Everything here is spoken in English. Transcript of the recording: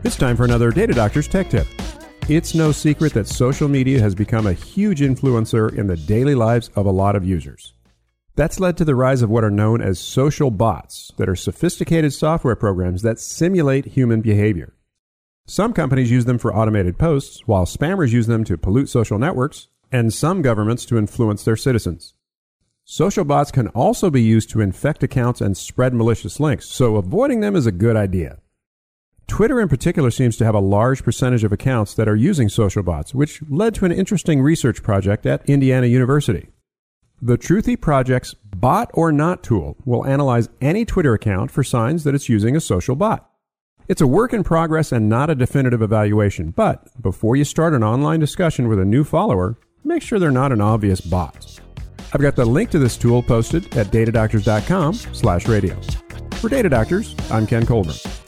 It's time for another Data Doctor's Tech Tip. It's no secret that social media has become a huge influencer in the daily lives of a lot of users. That's led to the rise of what are known as social bots that are sophisticated software programs that simulate human behavior. Some companies use them for automated posts, while spammers use them to pollute social networks, and some governments to influence their citizens. Social bots can also be used to infect accounts and spread malicious links, so avoiding them is a good idea. Twitter in particular seems to have a large percentage of accounts that are using social bots, which led to an interesting research project at Indiana University. The Truthy Project's Bot or Not tool will analyze any Twitter account for signs that it's using a social bot. It's a work in progress and not a definitive evaluation, but before you start an online discussion with a new follower, make sure they're not an obvious bot. I've got the link to this tool posted at datadoctors.com/radio. For Data Doctors, I'm Ken Colburn.